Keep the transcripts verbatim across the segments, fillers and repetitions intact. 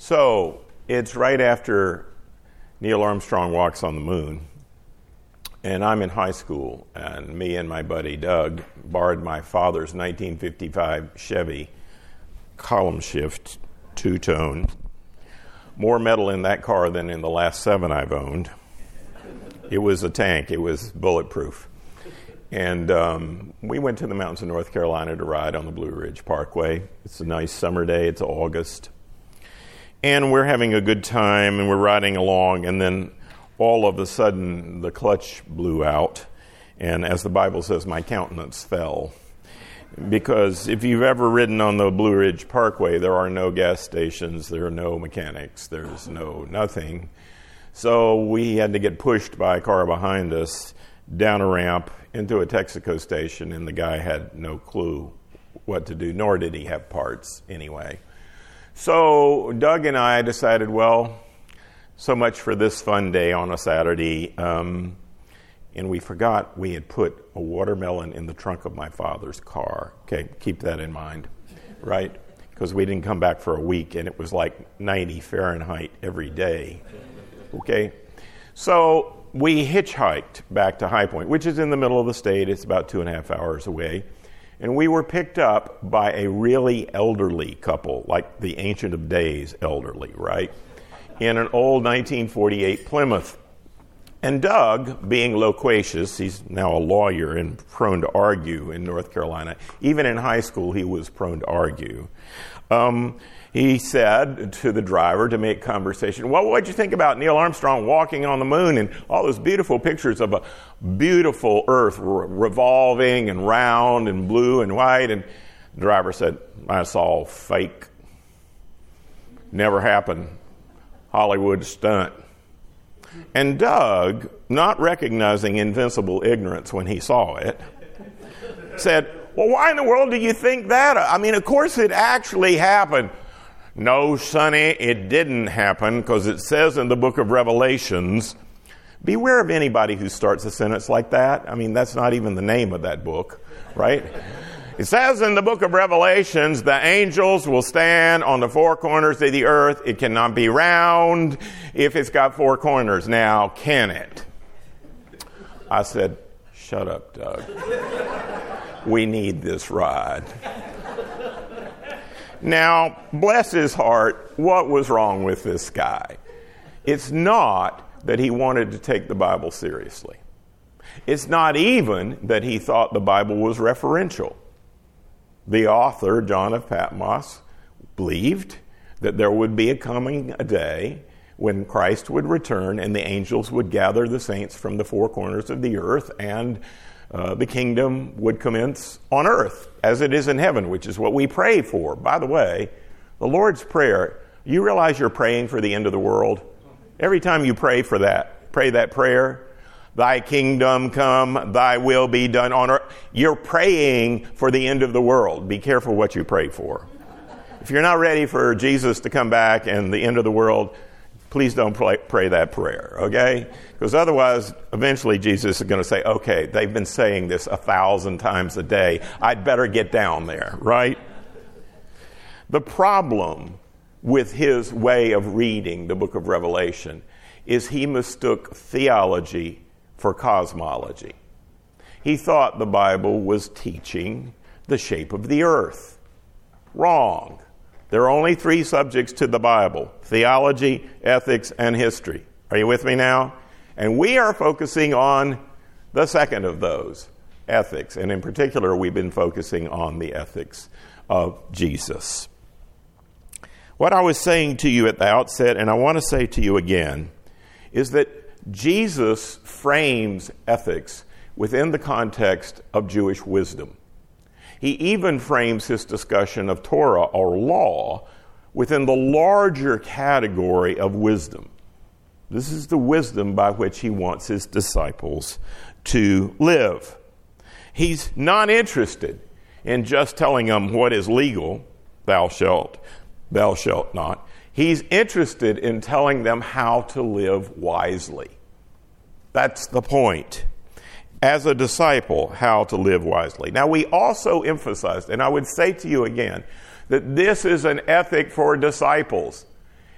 So it's right after Neil Armstrong walks on the moon, and I'm in high school, and me and my buddy Doug borrowed my father's nineteen fifty-five Chevy column shift two-tone. More metal in that car than in the last seven I've owned. It was a tank. It was bulletproof. And um, we went to the mountains of North Carolina to ride on the Blue Ridge Parkway. It's a nice summer day. It's August. And we're having a good time, and we're riding along, and then all of a sudden the clutch blew out. And as the Bible says, my countenance fell. Because if you've ever ridden on the Blue Ridge Parkway, there are no gas stations, there are no mechanics, there's no nothing. So we had to get pushed by a car behind us down a ramp into a Texaco station, and the guy had no clue what to do, nor did he have parts anyway. So Doug and I decided, well, so much for this fun day on a Saturday. Um, and we forgot we had put a watermelon in the trunk of my father's car. Okay, keep that in mind, right? Because we didn't come back for a week, and it was like ninety Fahrenheit every day. Okay? So we hitchhiked back to High Point, which is in the middle of the state. It's about two and a half hours away. And we were picked up by a really elderly couple, like the Ancient of Days elderly, right? In an old nineteen forty-eight Plymouth. And Doug, being loquacious, he's now a lawyer and prone to argue in North Carolina. Even in high school, he was prone to argue. Um, he said to the driver to make conversation, well, what'd you think about Neil Armstrong walking on the moon and all those beautiful pictures of a beautiful Earth re- revolving and round and blue and white? And the driver said, that's all fake. Never happened. Hollywood stunt. And Doug, not recognizing invincible ignorance when he saw it, said, well, why in the world do you think that? I mean, of course it actually happened. No, Sonny, it didn't happen, because it says in the book of Revelations, beware of anybody who starts a sentence like that. I mean, that's not even the name of that book, right? It says in the book of Revelations, the angels will stand on the four corners of the earth. It cannot be round if it's got four corners. Now, can it? I said, shut up, Doug. We need this ride. Now, bless his heart, what was wrong with this guy? It's not that he wanted to take the Bible seriously. It's not even that he thought the Bible was referential. The author, John of Patmos, believed that there would be a coming a day when Christ would return and the angels would gather the saints from the four corners of the earth, and uh, the kingdom would commence on earth as it is in heaven, which is what we pray for. By the way, the Lord's Prayer, you realize you're praying for the end of the world? Every time you pray for that, pray that prayer, thy kingdom come, thy will be done on earth. You're praying for the end of the world. Be careful what you pray for. If you're not ready for Jesus to come back and the end of the world, please don't pray, pray that prayer, okay? Because otherwise, eventually Jesus is going to say, okay, they've been saying this a thousand times a day. I'd better get down there, right? The problem with his way of reading the book of Revelation is he mistook theology for cosmology. He thought the Bible was teaching the shape of the earth. Wrong. There are only three subjects to the Bible: theology, ethics, and history. Are you with me now? And we are focusing on the second of those, ethics. And in particular, we've been focusing on the ethics of Jesus. What I was saying to you at the outset, and I want to say to you again, is that Jesus frames ethics within the context of Jewish wisdom. He even frames his discussion of Torah or law within the larger category of wisdom. This is the wisdom by which he wants his disciples to live. He's not interested in just telling them what is legal, thou shalt, thou shalt not. He's interested in telling them how to live wisely. That's the point. As a disciple, how to live wisely. Now, we also emphasized, and I would say to you again, that this is an ethic for disciples.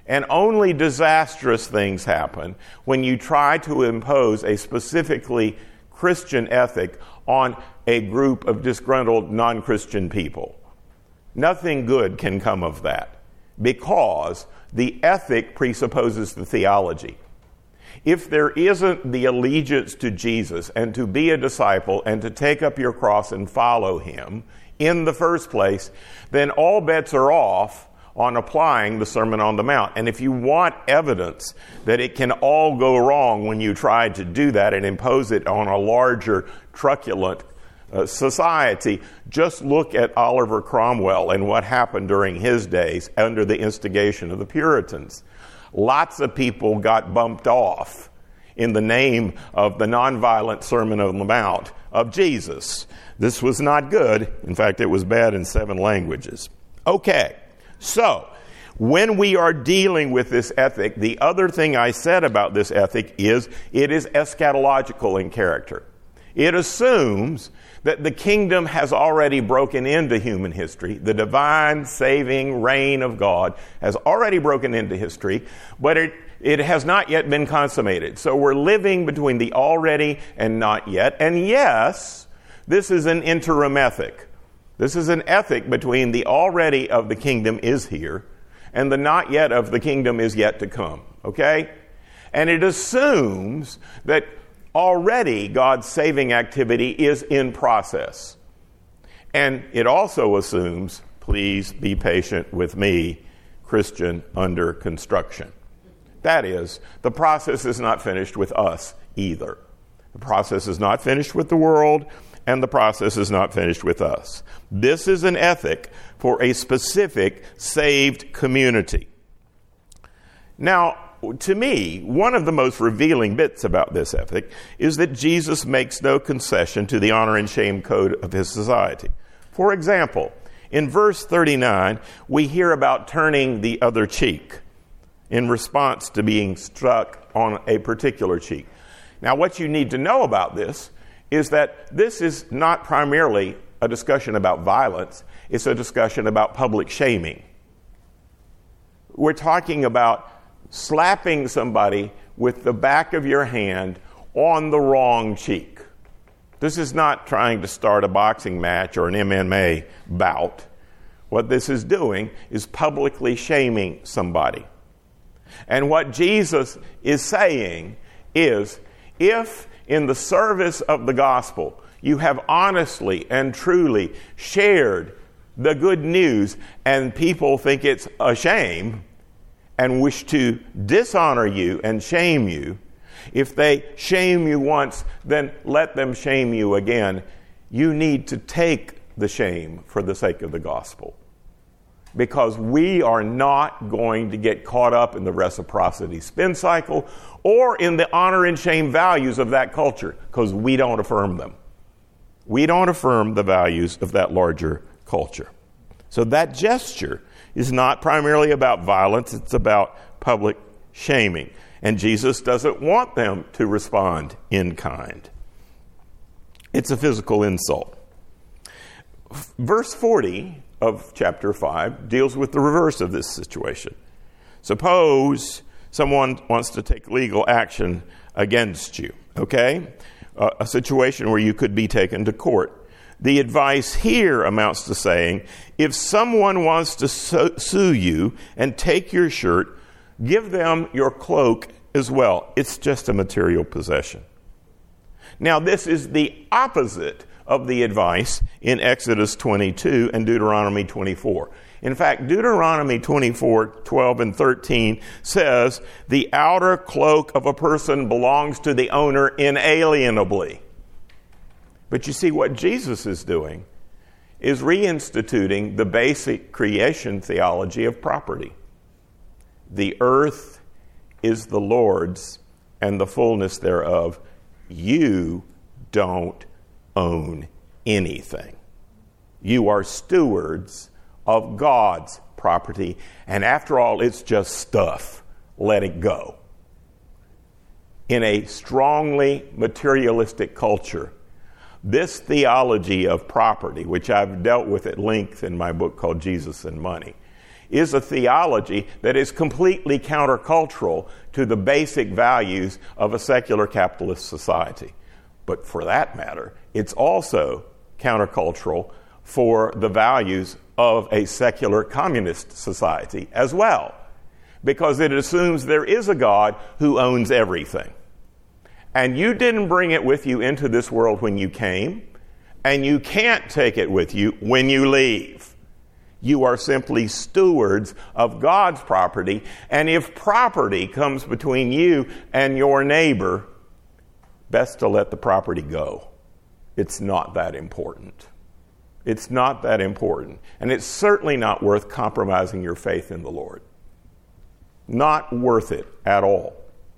And only disastrous things happen when you try to impose a specifically Christian ethic on a group of disgruntled non-Christian people. Nothing good can come of that, because the ethic presupposes the theology. If there isn't the allegiance to Jesus and to be a disciple and to take up your cross and follow him in the first place, then all bets are off on applying the Sermon on the Mount. And if you want evidence that it can all go wrong when you try to do that and impose it on a larger, truculent uh, society, just look at Oliver Cromwell and what happened during his days under the instigation of the Puritans. Lots of people got bumped off in the name of the nonviolent Sermon on the Mount of Jesus. This was not good. In fact, it was bad in seven languages. Okay. So, when we are dealing with this ethic, the other thing I said about this ethic is it is eschatological in character. It assumes that the kingdom has already broken into human history. The divine saving reign of God has already broken into history, but it, it has not yet been consummated. So we're living between the already and not yet. And yes, this is an interim ethic. This is an ethic between the already of the kingdom is here and the not yet of the kingdom is yet to come. Okay? And it assumes that already God's saving activity is in process. And it also assumes, please be patient with me, Christian under construction. That is, the process is not finished with us either. The process is not finished with the world, and the process is not finished with us. This is an ethic for a specific saved community. Now, to me, one of the most revealing bits about this ethic is that Jesus makes no concession to the honor and shame code of his society. For example, in verse thirty-nine, we hear about turning the other cheek in response to being struck on a particular cheek. Now, what you need to know about this is that this is not primarily a discussion about violence. It's a discussion about public shaming. We're talking about slapping somebody with the back of your hand on the wrong cheek. This is not trying to start a boxing match or an M M A bout. What this is doing is publicly shaming somebody. And what Jesus is saying is, if in the service of the gospel you have honestly and truly shared the good news and people think it's a shame and wish to dishonor you and shame you, if they shame you once, then let them shame you again. You need to take the shame for the sake of the gospel. Because we are not going to get caught up in the reciprocity spin cycle or in the honor and shame values of that culture, because we don't affirm them. We don't affirm the values of that larger culture. So that gesture is not primarily about violence, it's about public shaming. And Jesus doesn't want them to respond in kind. It's a physical insult. Verse forty of chapter five deals with the reverse of this situation. Suppose someone wants to take legal action against you, okay? Uh, a situation where you could be taken to court. The advice here amounts to saying, if someone wants to su- sue you and take your shirt, give them your cloak as well. It's just a material possession. Now, this is the opposite of the advice in Exodus twenty-two and Deuteronomy twenty-four. In fact, Deuteronomy twenty-four, twelve and thirteen says, the outer cloak of a person belongs to the owner inalienably. But you see, what Jesus is doing is reinstituting the basic creation theology of property. The earth is the Lord's and the fullness thereof. You don't own anything. You are stewards of God's property, and after all, it's just stuff. Let it go. In a strongly materialistic culture, this theology of property, which I've dealt with at length in my book called Jesus and Money, is a theology that is completely countercultural to the basic values of a secular capitalist society. But for that matter, it's also countercultural for the values of a secular communist society as well, because it assumes there is a God who owns everything. And you didn't bring it with you into this world when you came, and you can't take it with you when you leave. You are simply stewards of God's property, and if property comes between you and your neighbor, best to let the property go. It's not that important. It's not that important. And it's certainly not worth compromising your faith in the Lord. Not worth it at all.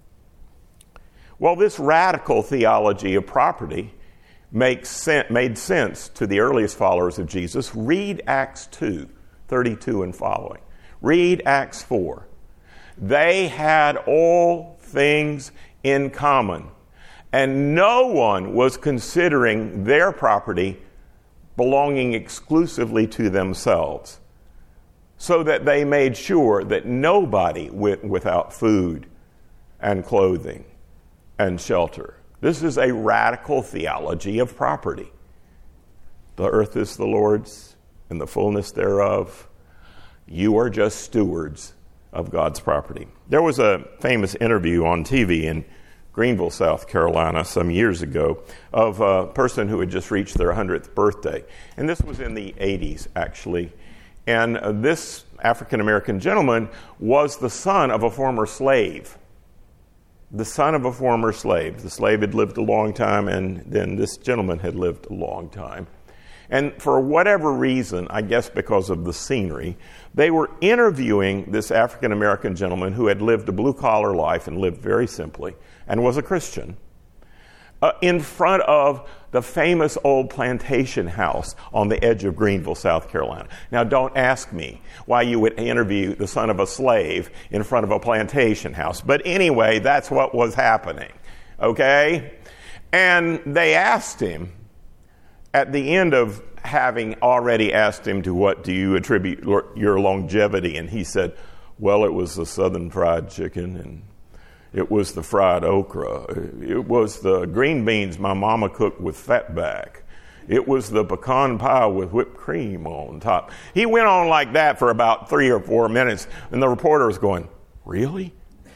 Well, this radical theology of property makes sen- made sense to the earliest followers of Jesus. Read Acts two, thirty-two and following. Read Acts four. They had all things in common, and no one was considering their property belonging exclusively to themselves, so that they made sure that nobody went without food and clothing and shelter. This is a radical theology of property. The earth is the Lord's and the fullness thereof. You are just stewards of God's property. There was a famous interview on T V in Greenville, South Carolina, some years ago, of a person who had just reached their hundredth birthday. And this was in the eighties, actually. And uh, this African-American gentleman was the son of a former slave. The son of a former slave. The slave had lived a long time, and then this gentleman had lived a long time. And for whatever reason, I guess because of the scenery, they were interviewing this African-American gentleman who had lived a blue-collar life and lived very simply and was a Christian, uh, in front of the famous old plantation house on the edge of Greenville, South Carolina. Now, don't ask me why you would interview the son of a slave in front of a plantation house. But anyway, that's what was happening, okay? And they asked him, at the end of having already asked him to what do you attribute your longevity, and he said, well, it was the Southern fried chicken, and it was the fried okra. It was the green beans my mama cooked with fatback. It was the pecan pie with whipped cream on top. He went on like that for about three or four minutes, and the reporter was going, really?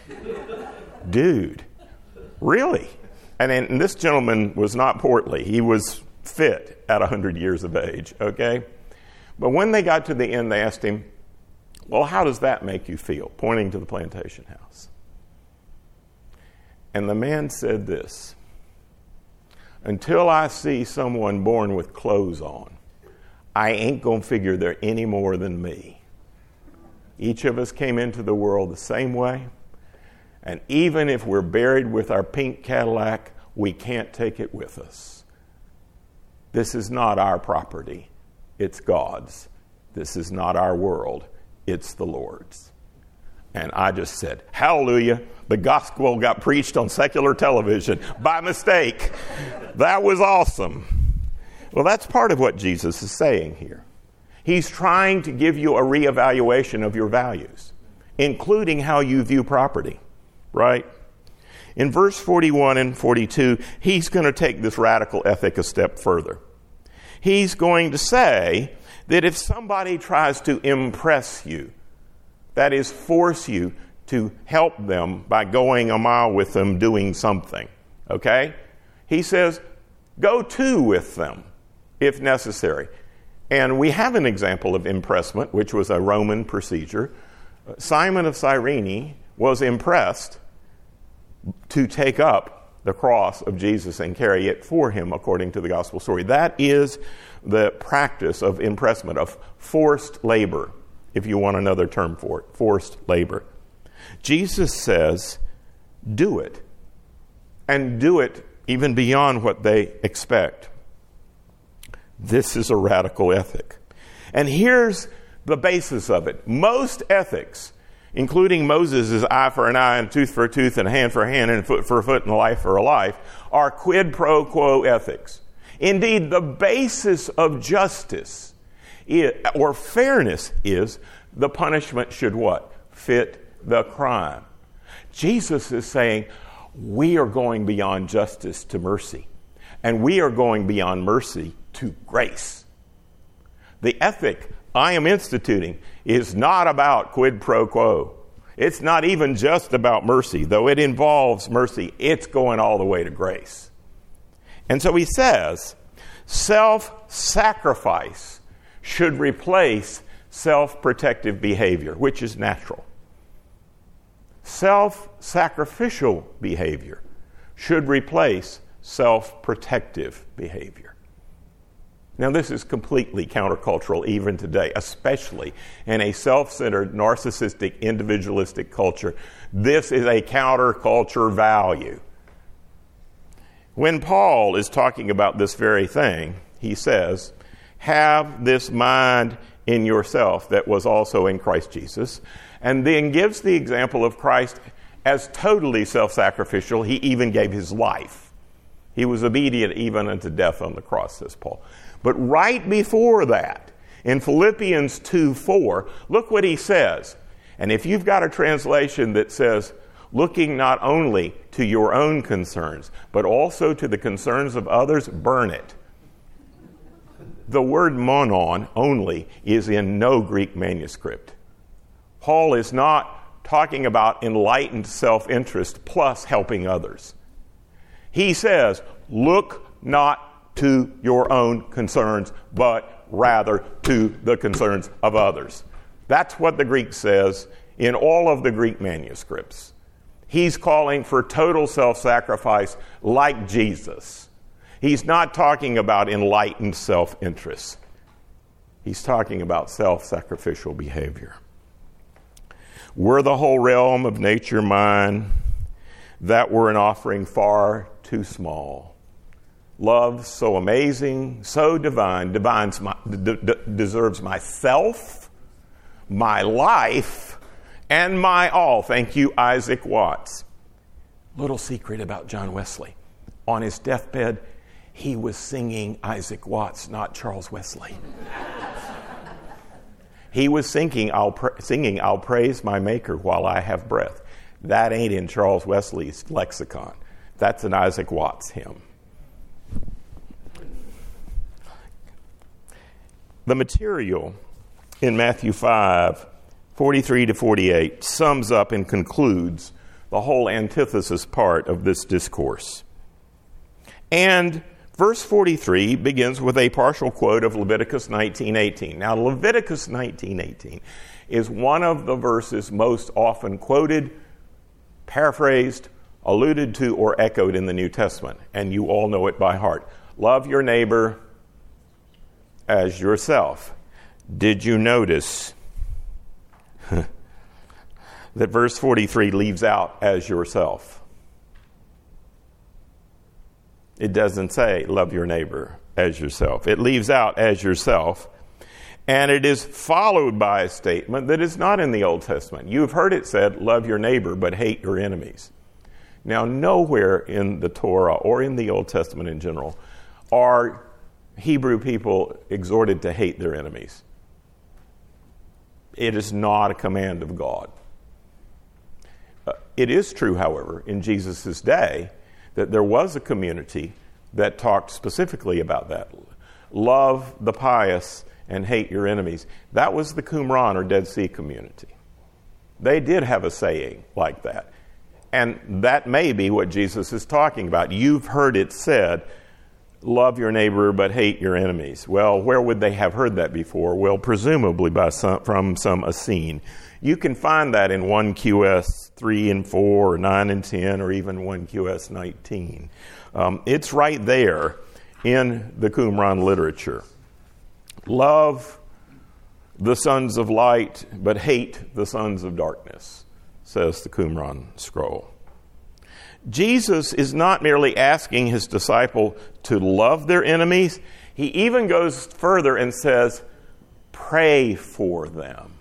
Dude, really? And, and this gentleman was not portly. He was fit at one hundred years of age, okay? But when they got to the end, they asked him, well, how does that make you feel? Pointing to the plantation house. And the man said this, until I see someone born with clothes on, I ain't going to figure they're any more than me. Each of us came into the world the same way, and even if we're buried with our pink Cadillac, we can't take it with us. This is not our property. It's God's. This is not our world. It's the Lord's. And I just said, hallelujah, the gospel got preached on secular television by mistake. That was awesome. Well, that's part of what Jesus is saying here. He's trying to give you a reevaluation of your values, including how you view property, right? In verse forty-one and forty-two, he's going to take this radical ethic a step further. He's going to say that if somebody tries to impress you, that is, force you to help them by going a mile with them doing something, okay? He says, go two with them if necessary. And we have an example of impressment, which was a Roman procedure. Simon of Cyrene was impressed to take up the cross of Jesus and carry it for him, according to the gospel story. That is the practice of impressment, of forced labor, if you want another term for it, forced labor. Jesus says, do it, and do it even beyond what they expect. This is a radical ethic. And here's the basis of it. Most ethics, including Moses' eye for an eye and tooth for a tooth and a hand for a hand and a foot for a foot and a life for a life, are quid pro quo ethics. Indeed, the basis of justice is, or fairness is the punishment should what? Fit the crime. Jesus is saying, we are going beyond justice to mercy, and we are going beyond mercy to grace. The ethic I am instituting is not about quid pro quo. It's not even just about mercy, though it involves mercy. It's going all the way to grace. And so he says, self-sacrifice should replace self-protective behavior, which is natural. Self-sacrificial behavior should replace self-protective behavior. Now, this is completely countercultural even today, especially in a self-centered, narcissistic, individualistic culture. This is a counterculture value. When Paul is talking about this very thing, he says, have this mind in yourself that was also in Christ Jesus, and then gives the example of Christ as totally self-sacrificial. He even gave his life. He was obedient even unto death on the cross, says Paul. But right before that, in Philippians two four, look what he says. And if you've got a translation that says, looking not only to your own concerns, but also to the concerns of others, burn it. The word monon, only, is in no Greek manuscript. Paul is not talking about enlightened self-interest plus helping others. He says, look not to your own concerns, but rather to the concerns of others. That's what the Greek says in all of the Greek manuscripts. He's calling for total self-sacrifice like Jesus. He's not talking about enlightened self-interest. He's talking about self-sacrificial behavior. Were the whole realm of nature mine, that were an offering far too small. Love so amazing, so divine, divines my, d- d- deserves myself, my life, and my all. Thank you, Isaac Watts. Little secret about John Wesley. On his deathbed, he was singing Isaac Watts, not Charles Wesley. He was singing I'll, pra- singing, I'll praise my Maker while I have breath. That ain't in Charles Wesley's lexicon. That's an Isaac Watts hymn. The material in Matthew five, forty-three to forty-eight, sums up and concludes the whole antithesis part of this discourse. And verse forty-three begins with a partial quote of Leviticus nineteen eighteen. Now, Leviticus nineteen eighteen is one of the verses most often quoted, paraphrased, alluded to, or echoed in the New Testament, and you all know it by heart. Love your neighbor as yourself. Did you notice that verse forty-three leaves out as yourself? It doesn't say love your neighbor as yourself. It leaves out as yourself, and it is followed by a statement that is not in the Old Testament. You've heard it said, love your neighbor but hate your enemies. Now, nowhere in the Torah or in the Old Testament in general are Hebrew people exhorted to hate their enemies. It is not a command of God. Uh, it is true, however, in Jesus' day that there was a community that talked specifically about that. Love the pious and hate your enemies. That was the Qumran or Dead Sea community. They did have a saying like that. And that may be what Jesus is talking about. You've heard it said, love your neighbor but hate your enemies. Well, where would they have heard that before? Well, presumably by some, from some Essene. You can find that in First Q S three and four, or nine and ten, or even First Q S nineteen. Um, it's right there in the Qumran literature. Love the sons of light, but hate the sons of darkness, says the Qumran scroll. Jesus is not merely asking his disciple to love their enemies. He even goes further and says, pray for them.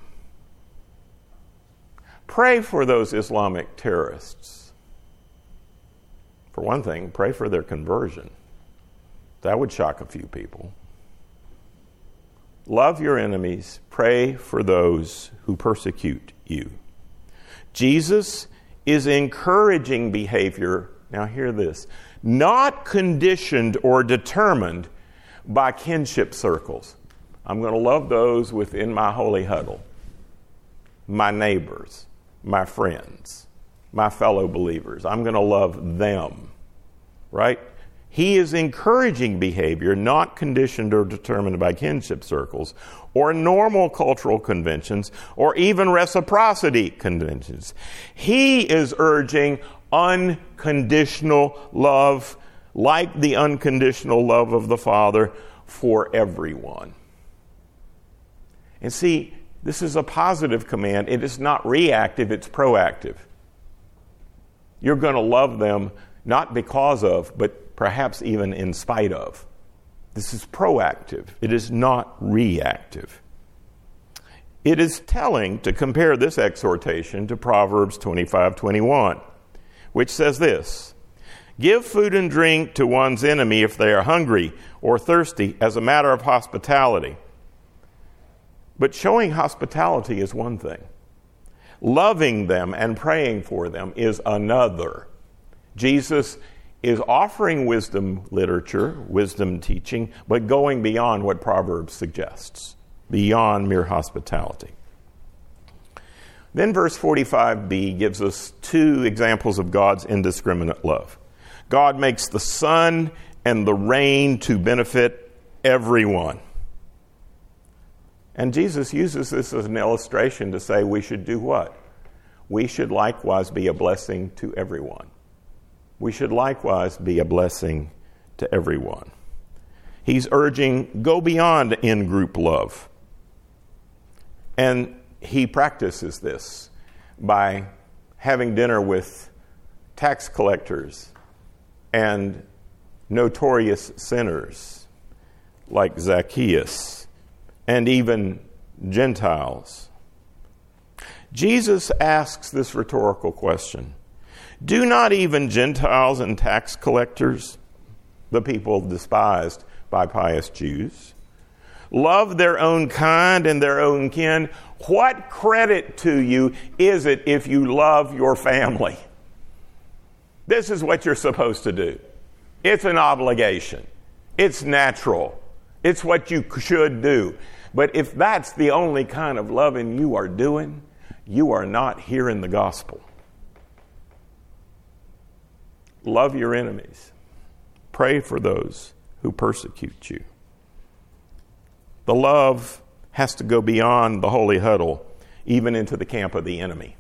Pray for those Islamic terrorists. For one thing, pray for their conversion. That would shock a few people. Love your enemies. Pray for those who persecute you. Jesus is encouraging behavior, now hear this, not conditioned or determined by kinship circles. I'm going to love those within my holy huddle, my neighbors, my friends, my fellow believers. I'm going to love them, right? He is encouraging behavior not conditioned or determined by kinship circles or normal cultural conventions or even reciprocity conventions. He is urging unconditional love, like the unconditional love of the Father, for everyone. And see, this is a positive command. It is not reactive, it's proactive. You're going to love them not because of, but perhaps even in spite of. This is proactive. It is not reactive. It is telling to compare this exhortation to Proverbs twenty-five twenty-one, which says this, "Give food and drink to one's enemy if they are hungry or thirsty as a matter of hospitality." But showing hospitality is one thing. Loving them and praying for them is another. Jesus is offering wisdom literature, wisdom teaching, but going beyond what Proverbs suggests, beyond mere hospitality. Then verse forty-five b gives us two examples of God's indiscriminate love. God makes the sun and the rain to benefit everyone. And Jesus uses this as an illustration to say we should do what? We should likewise be a blessing to everyone. We should likewise be a blessing to everyone. He's urging, go beyond in-group love. And he practices this by having dinner with tax collectors and notorious sinners like Zacchaeus, and even Gentiles. Jesus asks this rhetorical question. Do not even Gentiles and tax collectors, the people despised by pious Jews, love their own kind and their own kin? What credit to you is it if you love your family? This is what you're supposed to do. It's an obligation. It's natural. It's what you should do. But if that's the only kind of loving you are doing, you are not hearing the gospel. Love your enemies. Pray for those who persecute you. The love has to go beyond the holy huddle, even into the camp of the enemy.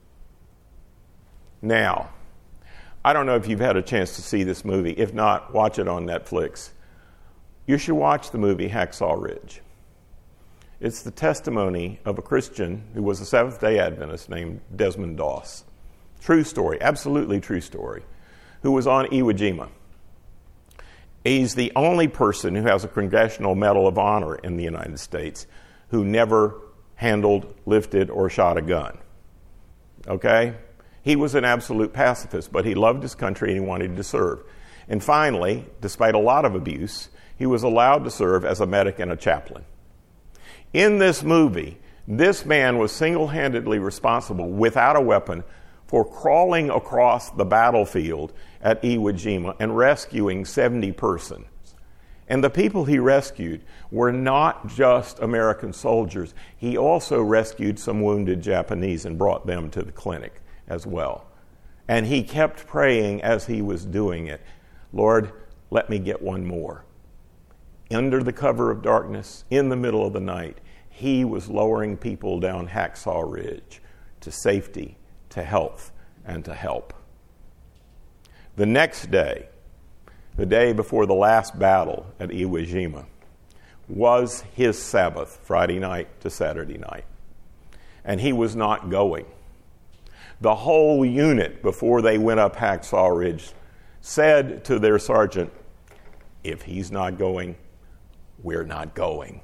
Now, I don't know if you've had a chance to see this movie. If not, watch it on Netflix. You should watch the movie Hacksaw Ridge. It's the testimony of a Christian who was a Seventh-day Adventist named Desmond Doss. True story, absolutely true story, who was on Iwo Jima. He's the only person who has a Congressional Medal of Honor in the United States who never handled, lifted, or shot a gun. Okay? He was an absolute pacifist, but he loved his country and he wanted to serve. And finally, despite a lot of abuse, he was allowed to serve as a medic and a chaplain. In this movie, this man was single-handedly responsible, without a weapon, for crawling across the battlefield at Iwo Jima and rescuing seventy persons. And the people he rescued were not just American soldiers. He also rescued some wounded Japanese and brought them to the clinic as well. And he kept praying as he was doing it, Lord, let me get one more. Under the cover of darkness, in the middle of the night, he was lowering people down Hacksaw Ridge to safety, to health, and to help. The next day, the day before the last battle at Iwo Jima, was his Sabbath, Friday night to Saturday night. And he was not going. The whole unit, before they went up Hacksaw Ridge, said to their sergeant, if he's not going, we're not going.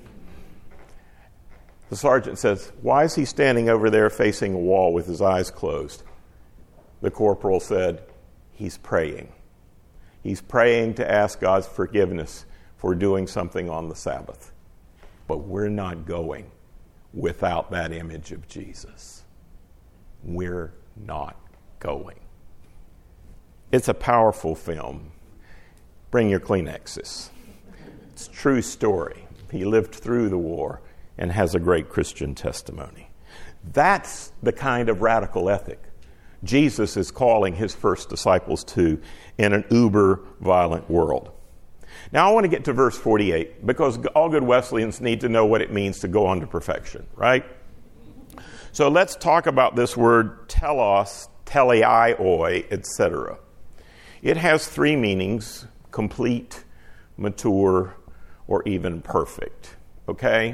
The sergeant says, why is he standing over there facing a wall with his eyes closed? The corporal said, he's praying. He's praying to ask God's forgiveness for doing something on the Sabbath. but we're not going without that image of Jesus. We're not going. It's a powerful film. Bring your Kleenexes. It's a true story. He lived through the war and has a great Christian testimony. That's the kind of radical ethic Jesus is calling his first disciples to in an uber violent world. Now I want to get to verse forty-eight because all good Wesleyans need to know what it means to go on to perfection, right? So let's talk about this word telos, teleioi, et cetera. It has three meanings: complete, mature, or even perfect. Okay?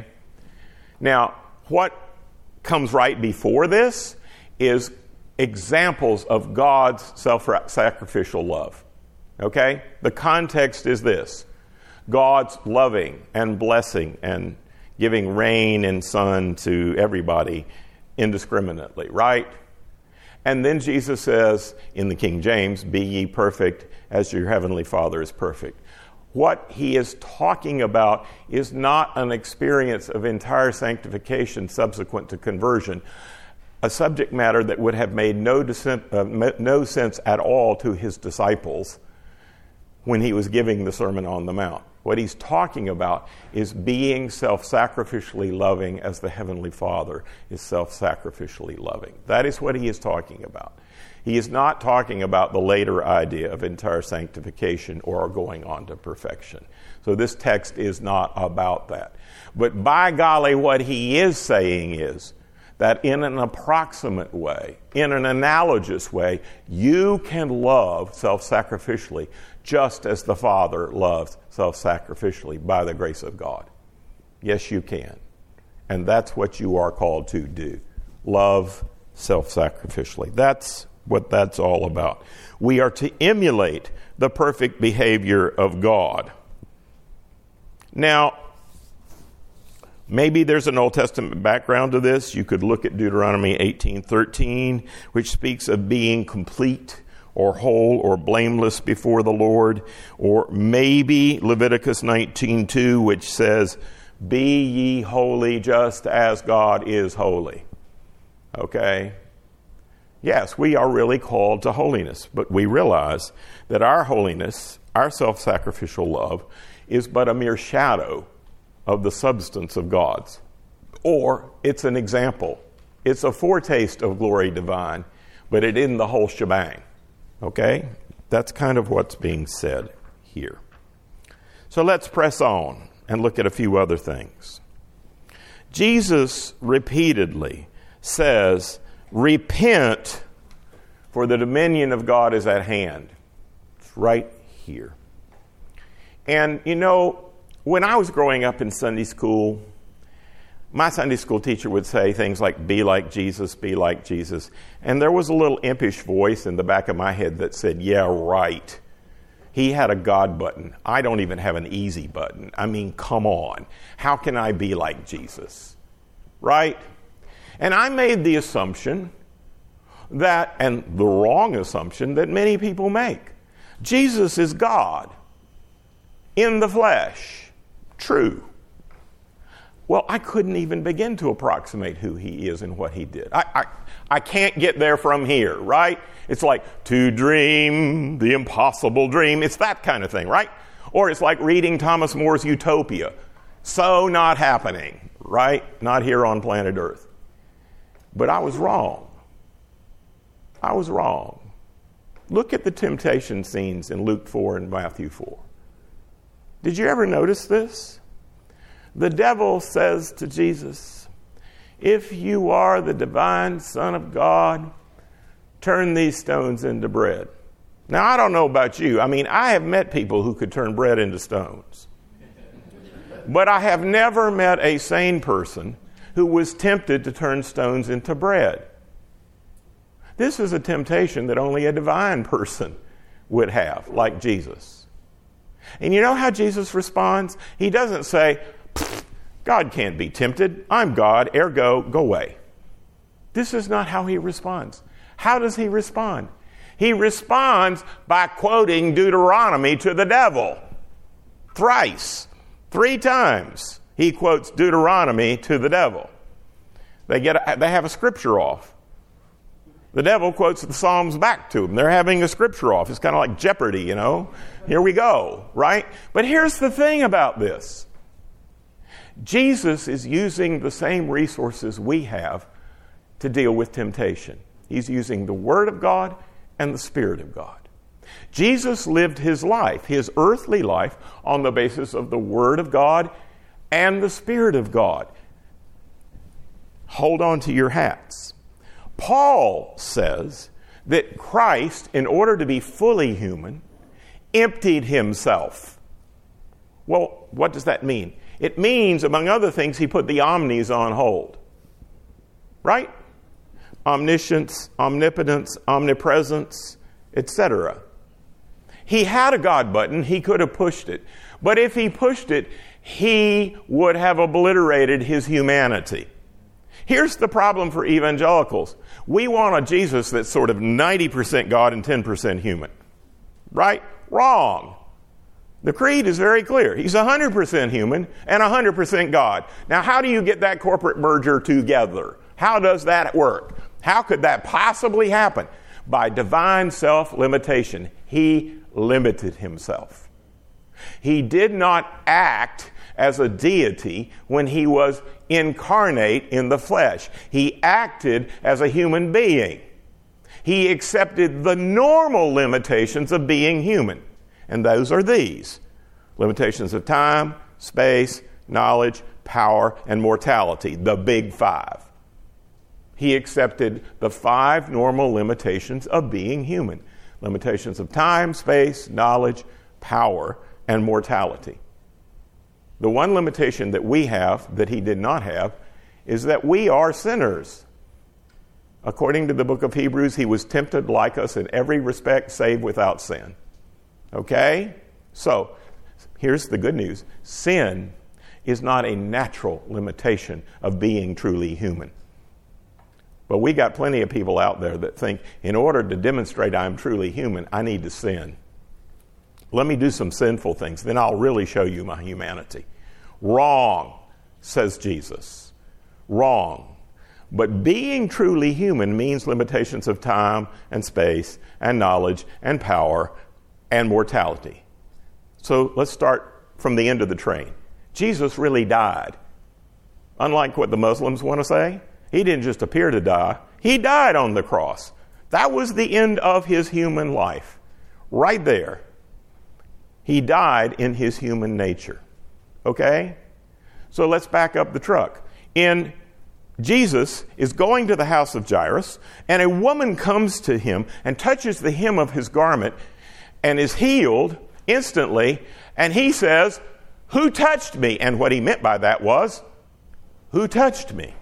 Now, what comes right before this is examples of God's self-sacrificial love. Okay? The context is this: God's loving and blessing and giving rain and sun to everybody indiscriminately, right? And then Jesus says in the King James, "Be ye perfect as your heavenly Father is perfect." What he is talking about is not an experience of entire sanctification subsequent to conversion, a subject matter that would have made no, dissent, uh, no sense at all to his disciples when he was giving the Sermon on the Mount. What he's talking about is being self-sacrificially loving as the Heavenly Father is self-sacrificially loving. That is what he is talking about. He is not talking about the later idea of entire sanctification or going on to perfection. So this text is not about that. But by golly, what he is saying is that in an approximate way, in an analogous way, you can love self-sacrificially just as the Father loves self-sacrificially by the grace of God. Yes, you can. And that's what you are called to do. Love self-sacrificially. That's what that's all about. We are to emulate the perfect behavior of God. Now, maybe there's an Old Testament background to this. You could look at Deuteronomy eighteen thirteen, which speaks of being complete or whole or blameless before the Lord. Or maybe Leviticus nineteen two, which says, "Be ye holy just as God is holy." Okay? Yes, we are really called to holiness, but we realize that our holiness, our self-sacrificial love, is but a mere shadow of the substance of God's. Or it's an example. It's a foretaste of glory divine, but it isn't the whole shebang. Okay? That's kind of what's being said here. So let's press on and look at a few other things. Jesus repeatedly says, "Repent, for the dominion of God is at hand." It's right here. And, you know, when I was growing up in Sunday school, my Sunday school teacher would say things like, "Be like Jesus, be like Jesus." And there was a little impish voice in the back of my head that said, "Yeah, right. He had a God button. I don't even have an easy button. I mean, come on. How can I be like Jesus?" Right? And I made the assumption that, and the wrong assumption that many people make, Jesus is God in the flesh. True. Well, I couldn't even begin to approximate who he is and what he did. I, I, I can't get there from here, right? It's like to dream the impossible dream. It's that kind of thing, right? Or it's like reading Thomas More's Utopia. So not happening, right? Not here on planet Earth. But I was wrong. I was wrong. Look at the temptation scenes in Luke four and Matthew four. Did you ever notice this? The devil says to Jesus, "If you are the divine Son of God, turn these stones into bread." Now, I don't know about you. I mean, I have met people who could turn bread into stones. But I have never met a sane person who was tempted to turn stones into bread. This is a temptation that only a divine person would have, like Jesus. And you know how Jesus responds? He doesn't say, "God can't be tempted. I'm God, ergo, go away." This is not how he responds. How does he respond? He responds by quoting Deuteronomy to the devil. Thrice. Three times. He quotes Deuteronomy to the devil. They get a, they have a scripture off. The devil quotes the Psalms back to them. They're having a scripture off. It's kind of like Jeopardy, you know. Here we go, right? But here's the thing about this. Jesus is using the same resources we have to deal with temptation. He's using the Word of God and the Spirit of God. Jesus lived his life, his earthly life, on the basis of the Word of God and the Spirit of God. Hold on to your hats. Paul says that Christ, in order to be fully human, emptied himself. Well, what does that mean? It means, among other things, he put the omnis on hold. Right? Omniscience, omnipotence, omnipresence, et cetera. He had a God button. He could have pushed it. But if he pushed it, he would have obliterated his humanity. Here's the problem for evangelicals. We want a Jesus that's sort of ninety percent God and ten percent human. Right? Wrong. The creed is very clear. He's one hundred percent human and one hundred percent God. Now, how do you get that corporate merger together? How does that work? How could that possibly happen? By divine self-limitation. He limited himself. He did not act as a deity when he was incarnate in the flesh. He acted as a human being. He accepted the normal limitations of being human. And those are these: limitations of time, space, knowledge, power, and mortality, the big five. He accepted the five normal limitations of being human. Limitations of time, space, knowledge, power, and mortality. The one limitation that we have that he did not have is that we are sinners. According to the book of Hebrews, he was tempted like us in every respect save without sin. Okay? So, here's the good news. Sin is not a natural limitation of being truly human. But we got plenty of people out there that think, in order to demonstrate I'm truly human, I need to sin. Let me do some sinful things, then I'll really show you my humanity. Wrong, says Jesus. Wrong. But being truly human means limitations of time and space and knowledge and power and mortality. So let's start from the end of the train. Jesus really died. Unlike what the Muslims want to say, he didn't just appear to die. He died on the cross. That was the end of his human life. Right there. He died in his human nature. Okay? So let's back up the truck. In Jesus is going to the house of Jairus, and a woman comes to him and touches the hem of his garment and is healed instantly, and he says, "Who touched me?" And what he meant by that was, "Who touched me?"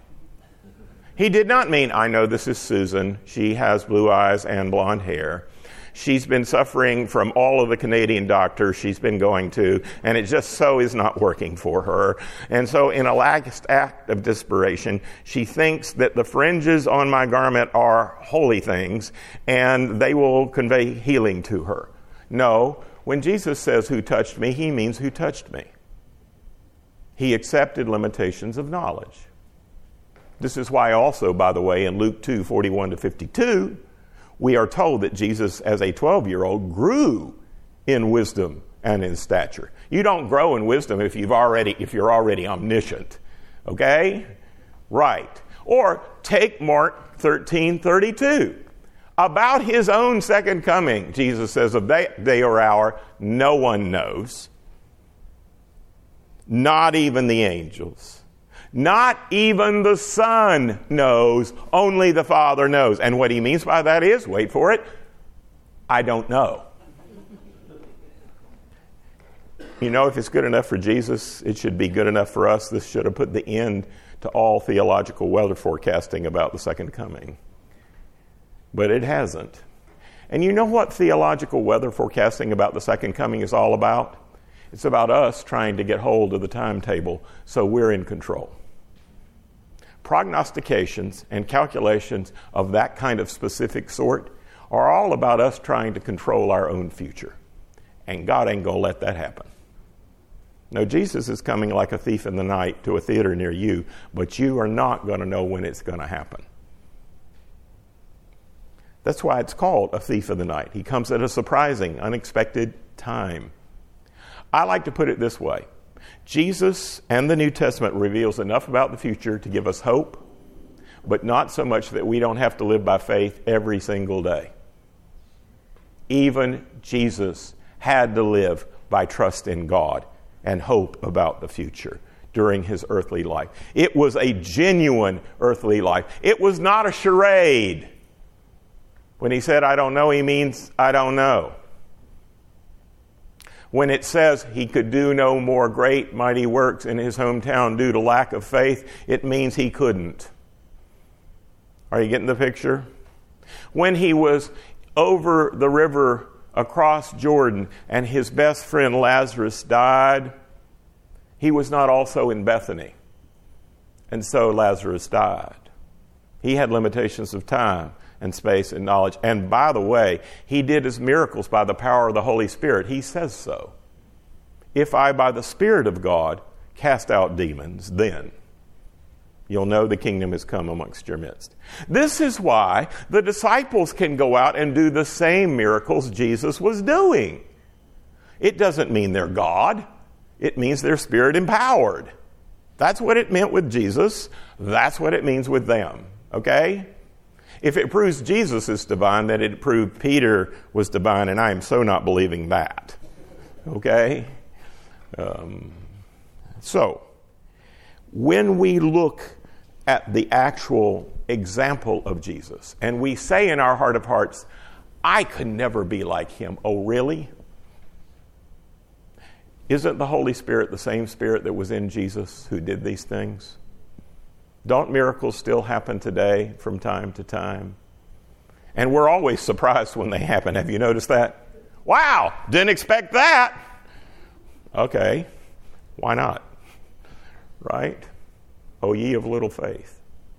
He did not mean, "I know this is Susan. She has blue eyes and blonde hair. She's been suffering from all of the Canadian doctors she's been going to, and it just so is not working for her. And so in a last act of desperation, she thinks that the fringes on my garment are holy things, and they will convey healing to her." No, when Jesus says, "Who touched me?" he means who touched me. He accepted limitations of knowledge. This is why also, by the way, in Luke two, forty-one to fifty-two, we are told that Jesus, as a twelve-year-old, grew in wisdom and in stature. You don't grow in wisdom if you've already, if you're already omniscient. Okay? Right. Or take Mark thirteen thirty-two. About his own second coming, Jesus says, "Of that day or hour, no one knows. Not even the angels. Not even the Son knows, only the Father knows." And what he means by that is, wait for it, I don't know. You know, if it's good enough for Jesus, it should be good enough for us. This should have put the end to all theological weather forecasting about the second coming. But it hasn't. And you know what theological weather forecasting about the second coming is all about? It's about us trying to get hold of the timetable so we're in control. Prognostications and calculations of that kind of specific sort are all about us trying to control our own future. And God ain't going to let that happen. No, Jesus is coming like a thief in the night to a theater near you, but you are not going to know when it's going to happen. That's why it's called a thief of the night. He comes at a surprising, unexpected time. I like to put it this way. Jesus and the New Testament reveals enough about the future to give us hope, but not so much that we don't have to live by faith every single day. Even Jesus had to live by trust in God and hope about the future during his earthly life. It was a genuine earthly life. It was not a charade. When he said, I don't know, he means, I don't know. When it says he could do no more great, mighty works in his hometown due to lack of faith, it means he couldn't. Are you getting the picture? When he was over the river across Jordan and his best friend Lazarus died, he was not also in Bethany. And so Lazarus died. He had limitations of time and space and knowledge. And by the way, he did his miracles by the power of the Holy Spirit. He says so. If I, by the Spirit of God, cast out demons, then you'll know the kingdom has come amongst your midst. This is why the disciples can go out and do the same miracles Jesus was doing. It doesn't mean they're God. It means they're Spirit empowered. That's what it meant with Jesus. That's what it means with them. Okay? If it proves Jesus is divine, then it proved Peter was divine, and I am so not believing that. Okay? Um, so, when we look at the actual example of Jesus, and we say in our heart of hearts, I could never be like him. Oh, really? Isn't the Holy Spirit the same Spirit that was in Jesus who did these things? Don't miracles still happen today from time to time? And we're always surprised when they happen. Have you noticed that? Wow, didn't expect that. Okay, why not? Right? O ye of little faith.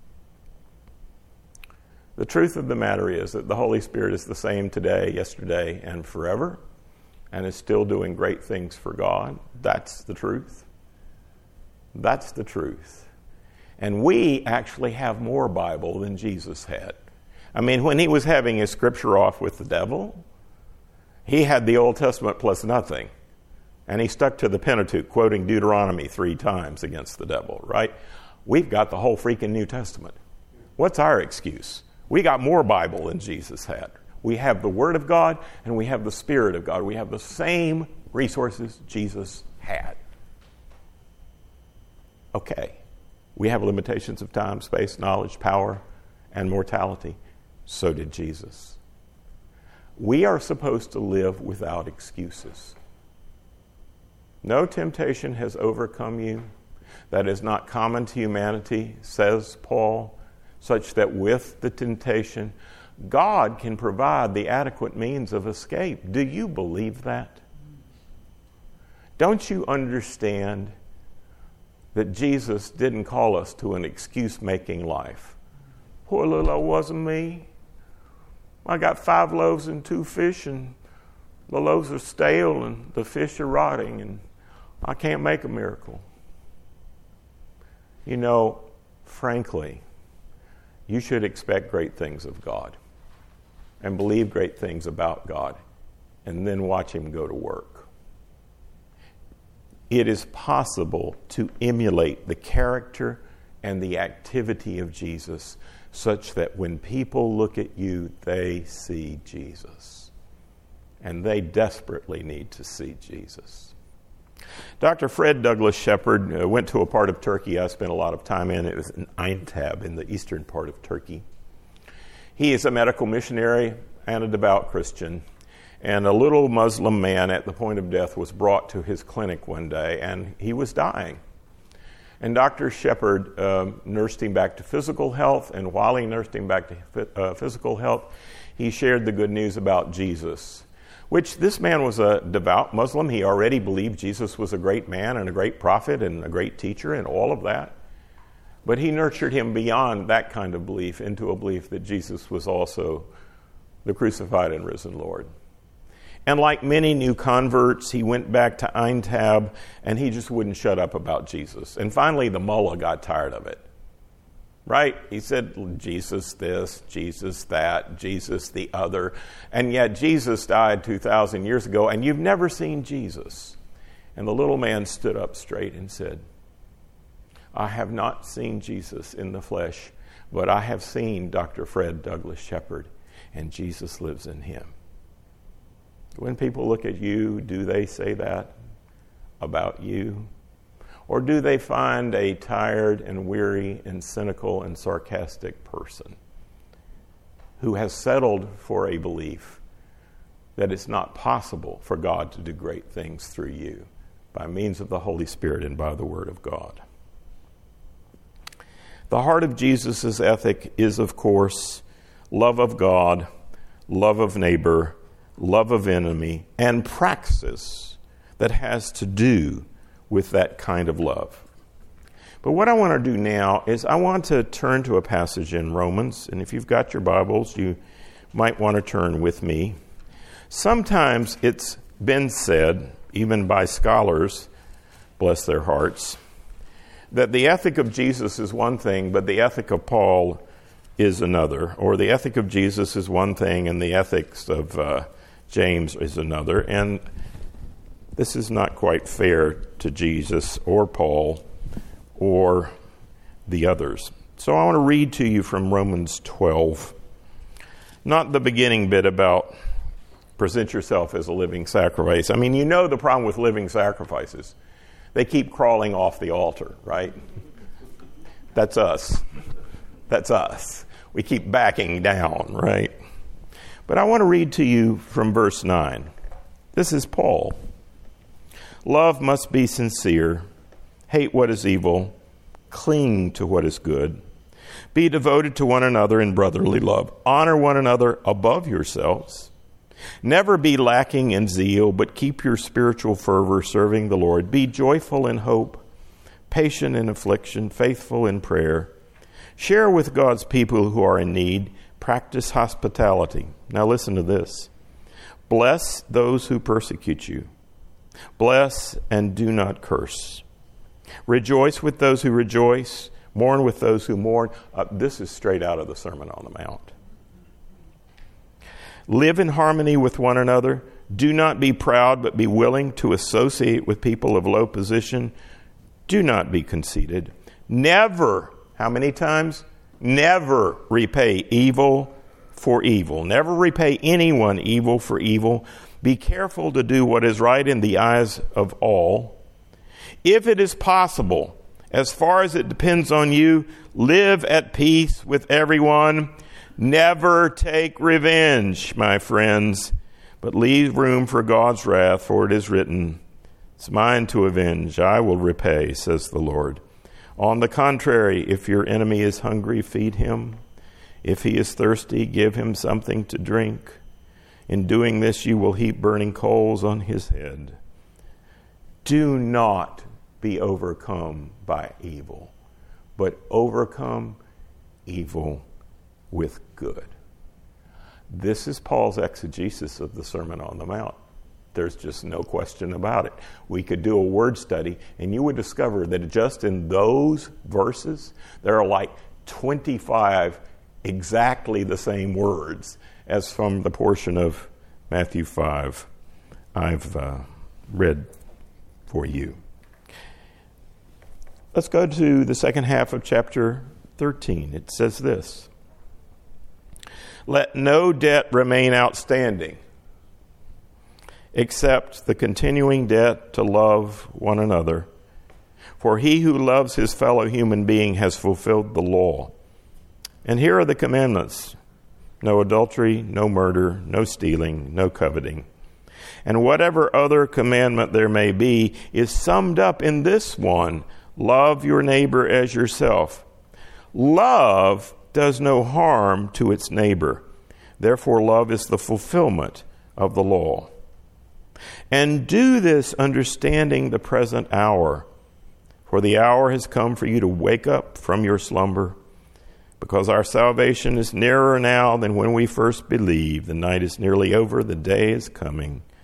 The truth of the matter is that the Holy Spirit is the same today, yesterday, and forever, and is still doing great things for God. That's the truth. That's the truth. And we actually have more Bible than Jesus had. I mean, when he was having his scripture off with the devil, he had the Old Testament plus nothing. And he stuck to the Pentateuch, quoting Deuteronomy three times against the devil, right? We've got the whole freaking New Testament. What's our excuse? We got more Bible than Jesus had. We have the Word of God and we have the Spirit of God. We have the same resources Jesus had. Okay. We have limitations of time, space, knowledge, power, and mortality. So did Jesus. We are supposed to live without excuses. No temptation has overcome you that is not common to humanity, says Paul, such that with the temptation, God can provide the adequate means of escape. Do you believe that? Don't you understand that Jesus didn't call us to an excuse-making life? Poor little old wasn't me. I got five loaves and two fish, and the loaves are stale and the fish are rotting, and I can't make a miracle. You know, frankly, you should expect great things of God and believe great things about God and then watch him go to work. It is possible to emulate the character and the activity of Jesus such that when people look at you, they see Jesus. And they desperately need to see Jesus. Doctor Fred Douglas Shepherd uh, went to a part of Turkey I spent a lot of time in. It was in Aintab in the eastern part of Turkey. He is a medical missionary and a devout Christian. And a little Muslim man at the point of death was brought to his clinic one day, and he was dying. And Doctor Shepherd uh, nursed him back to physical health, and while he nursed him back to uh, physical health, he shared the good news about Jesus, which this man was a devout Muslim. He already believed Jesus was a great man and a great prophet and a great teacher and all of that. But he nurtured him beyond that kind of belief into a belief that Jesus was also the crucified and risen Lord. And like many new converts, he went back to Aintab, and he just wouldn't shut up about Jesus. And finally, the mullah got tired of it. Right? He said, Jesus this, Jesus that, Jesus the other. And yet Jesus died two thousand years ago, and you've never seen Jesus. And the little man stood up straight and said, I have not seen Jesus in the flesh, but I have seen Doctor Fred Douglas Shepard, and Jesus lives in him. When people look at you, do they say that about you? Or do they find a tired and weary and cynical and sarcastic person who has settled for a belief that it's not possible for God to do great things through you by means of the Holy Spirit and by the Word of God? The heart of Jesus' ethic is, of course, love of God, love of neighbor, love of enemy, and praxis that has to do with that kind of love. But what I want to do now is I want to turn to a passage in Romans, and if you've got your Bibles, you might want to turn with me. Sometimes it's been said, even by scholars, bless their hearts, that the ethic of Jesus is one thing, but the ethic of Paul is another, or the ethic of Jesus is one thing and the ethics of uh, James is another. And this is not quite fair to Jesus or Paul or the others. So I want to read to you from Romans twelve, not the beginning bit about present yourself as a living sacrifice. I mean, you know the problem with living sacrifices. They keep crawling off the altar, right? That's us. That's us. We keep backing down, right? But I want to read to you from verse nine. This is Paul. Love must be sincere. Hate what is evil. Cling to what is good. Be devoted to one another in brotherly love. Honor one another above yourselves. Never be lacking in zeal, but keep your spiritual fervor serving the Lord. Be joyful in hope, patient in affliction, faithful in prayer. Share with God's people who are in need. Practice hospitality. Now listen to this. Bless those who persecute you. Bless and do not curse. Rejoice with those who rejoice. Mourn with those who mourn. Uh, this is straight out of the Sermon on the Mount. Live in harmony with one another. Do not be proud, but be willing to associate with people of low position. Do not be conceited. Never, how many times? Never repay evil for evil. Never repay anyone evil for evil. Be careful to do what is right in the eyes of all. If it is possible, as far as it depends on you, live at peace with everyone. Never take revenge, my friends, but leave room for God's wrath, for it is written, "It's mine to avenge, I will repay," says the Lord. On the contrary, if your enemy is hungry, feed him. If he is thirsty, give him something to drink. In doing this, you will heap burning coals on his head. Do not be overcome by evil, but overcome evil with good. This is Paul's exegesis of the Sermon on the Mount. There's just no question about it. We could do a word study, and you would discover that just in those verses, there are like twenty-five exactly the same words as from the portion of Matthew five I've uh, read for you. Let's go to the second half of chapter thirteen. It says this: let no debt remain outstanding except the continuing debt to love one another. For he who loves his fellow human being has fulfilled the law. And here are the commandments: no adultery, no murder, no stealing, no coveting. And whatever other commandment there may be is summed up in this one: love your neighbor as yourself. Love does no harm to its neighbor. Therefore, love is the fulfillment of the law. And do this understanding the present hour, for the hour has come for you to wake up from your slumber, because our salvation is nearer now than when we first believed. The night is nearly over, the day is coming.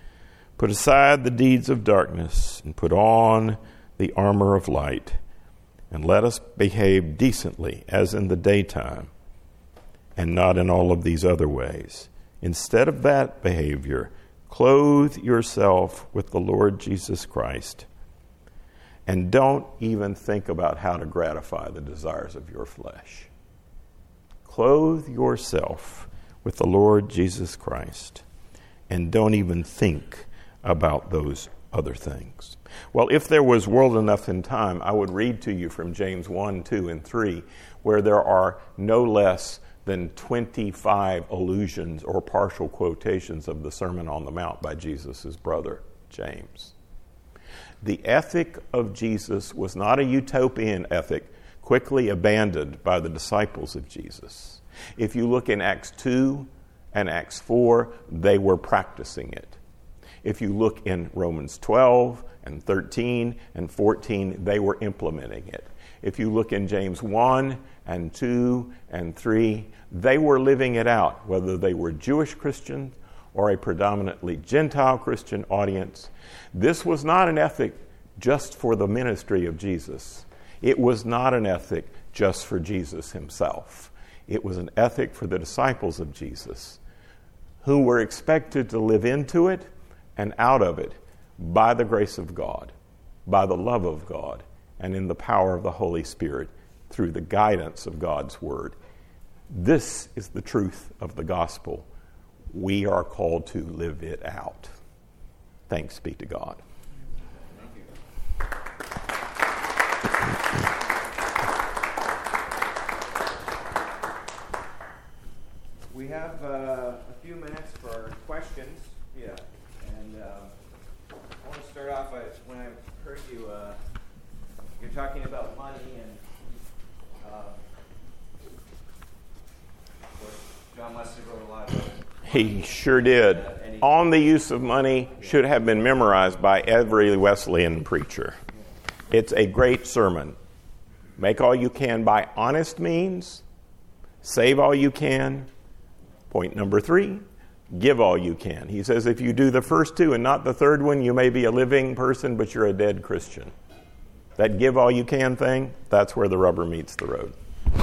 Put aside the deeds of darkness and put on the armor of light, and let us behave decently as in the daytime, and not in all of these other ways. Instead of that behavior, clothe yourself with the Lord Jesus Christ, and don't even think about how to gratify the desires of your flesh. Clothe yourself with the Lord Jesus Christ, and don't even think about those other things. Well, if there was world enough in time, I would read to you from James one, two, and three, where there are no less than twenty-five allusions or partial quotations of the Sermon on the Mount by Jesus' brother, James. The ethic of Jesus was not a utopian ethic quickly abandoned by the disciples of Jesus. If you look in Acts two and Acts four, they were practicing it. If you look in Romans twelve and thirteen and fourteen, they were implementing it. If you look in James one and two and three, they were living it out, whether they were Jewish Christians or a predominantly Gentile Christian audience. This was not an ethic just for the ministry of Jesus. It was not an ethic just for Jesus himself. It was an ethic for the disciples of Jesus, who were expected to live into it and out of it by the grace of God, by the love of God, and in the power of the Holy Spirit through the guidance of God's Word. This is the truth of the gospel. We are called to live it out. Thanks be to God. We have uh, a few minutes for questions. Yeah. And um, I want to start off by, when I heard you, uh, you're talking about money, and uh, of course, John Wesley wrote a lot about it. He sure did. Uh, he, On the use of money should have been memorized by every Wesleyan preacher. It's a great sermon. Make all you can by honest means. Save all you can. Point number three, give all you can. He says if you do the first two and not the third one, you may be a living person, but you're a dead Christian. That give all you can thing, that's where the rubber meets the road.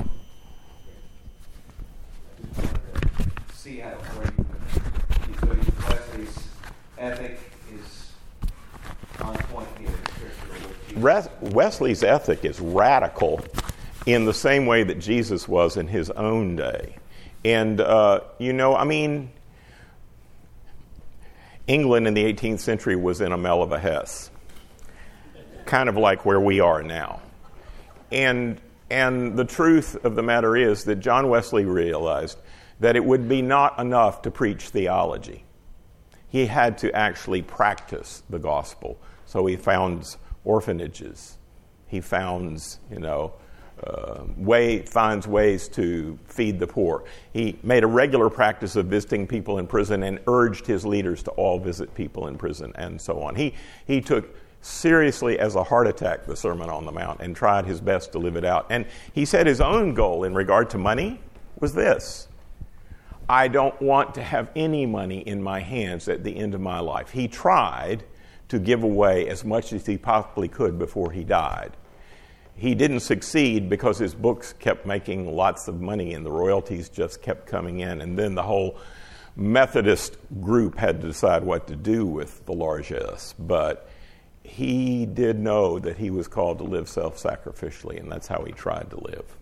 See how where you, so Wesley's ethic is on point here. Wesley's ethic is radical in the same way that Jesus was in his own day. And, uh, you know, I mean, England in the eighteenth century was in a Mel of a Hess, kind of like where we are now. And, and the truth of the matter is that John Wesley realized that it would be not enough to preach theology. He had to actually practice the gospel. So he founds orphanages. He founds, you know, Uh, way finds ways to feed the poor. He made a regular practice of visiting people in prison and urged his leaders to all visit people in prison and so on. He he took seriously as a heart attack the Sermon on the Mount and tried his best to live it out. And he said his own goal in regard to money was this: I don't want to have any money in my hands at the end of my life. He tried to give away as much as he possibly could before he died. He didn't succeed because his books kept making lots of money and the royalties just kept coming in. And then the whole Methodist group had to decide what to do with the largesse. But he did know that he was called to live self-sacrificially, and that's how he tried to live.